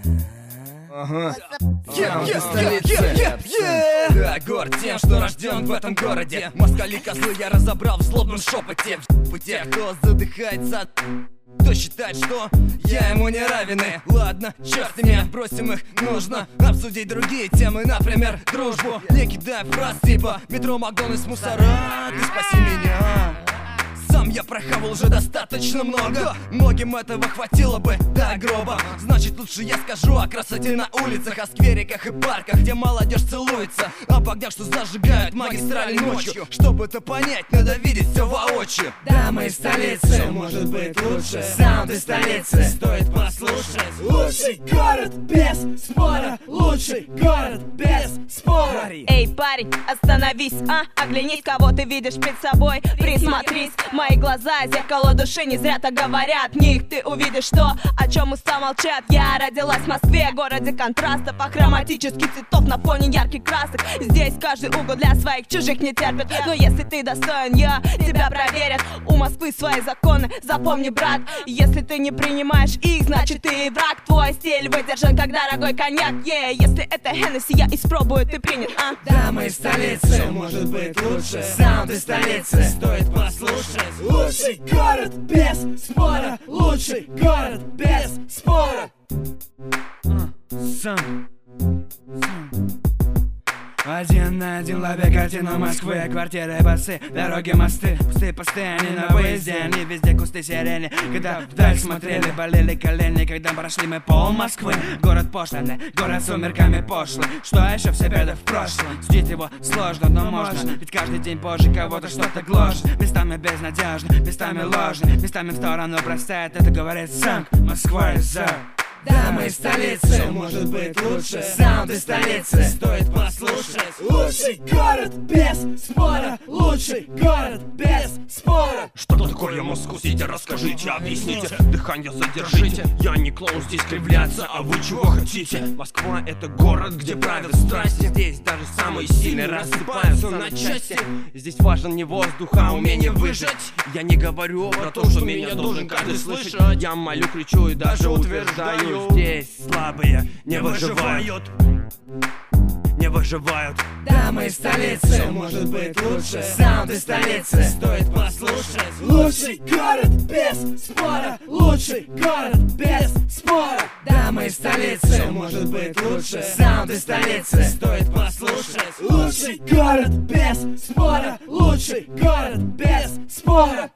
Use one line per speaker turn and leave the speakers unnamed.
Ага. Да, горд тем, что рожден в этом городе. Москали козлы я разобрал в злобном шепоте. В тех, кто задыхается от... Кто считает, что я ему не равен. Ладно, черт с ними, бросим их. Нужно обсудить другие темы, например, дружбу. Не кидай фраз типа метро, Макдональдс, мусора. Ты спаси меня. Сам я прохавал уже достаточно много. Многим этого хватило бы до гроба. Значит, лучше я скажу о красоте на улицах, о сквериках и парках, где молодежь целуется, об огнях, что зажигают магистрали ночью. Чтобы это понять, надо видеть все воочию.
Дамы из столицы, может быть лучше. Саунд из столицы, стоит послушать. Лучший город без спора. Лучший город без спора.
Эй, парень, остановись, оглянись, кого ты видишь перед собой. Присмотрись, мои глаза, зеркало души, не зря так говорят. В них ты увидишь то, о чем уста молчат. Я родилась в Москве, городе контрастов, хроматических цветов на фоне ярких красок. Здесь каждый угол для своих, чужих не терпит. Но если ты достоин, тебя проверят. У Москвы свои законы, запомни, брат. Если ты не принимаешь их, значит ты враг. Твой стиль выдержан, как дорогой коньяк. Если это Хеннесси, я испробую, ты принят,
Дамы из столицы, может быть лучше. Саунд из столицы, стоит послушать. Лучший город без спора. Лучший город без спора. Один на один ловя картину Москвы. Квартиры, басы, дороги, мосты. Пустые посты, они на выезде. Они везде кусты сирени. Когда вдаль смотрели, болели колени. Когда прошли мы пол Москвы. Город пошлый, город с сумерками пошлый. Что еще все беды в прошлом? Судить его сложно, но можно. Ведь каждый день позже кого-то что-то гложет. Местами безнадежно, местами ложно. Местами в сторону бросает, это говорит сам. Москва из за. Дамы из столицы, может быть лучше. Саунд из столицы, стоит послушать. Лучший город без спора. Лучший город без спора.
Что такое Москва-Сити, расскажите, объясните. Дыхание задержите, я не клоун здесь кривляться. А вы чего хотите? Москва — это город, где правят страсти. Здесь даже самые сильные рассыпаются на части. Здесь важен не воздух, а умение выжить. Я не говорю про то, что меня должен каждый слышать. Я молю, кричу и даже утверждаю: здесь слабые не выживают. Не выживают.
Дамы из столицы, может быть лучше. Саунд из столицы, стоит послушать. Лучший город без спора. Лучший город без спора. Дамы из столицы, может быть лучше. Саунд из столицы, стоит послушать. Лучший город без спора. Лучший город без спора.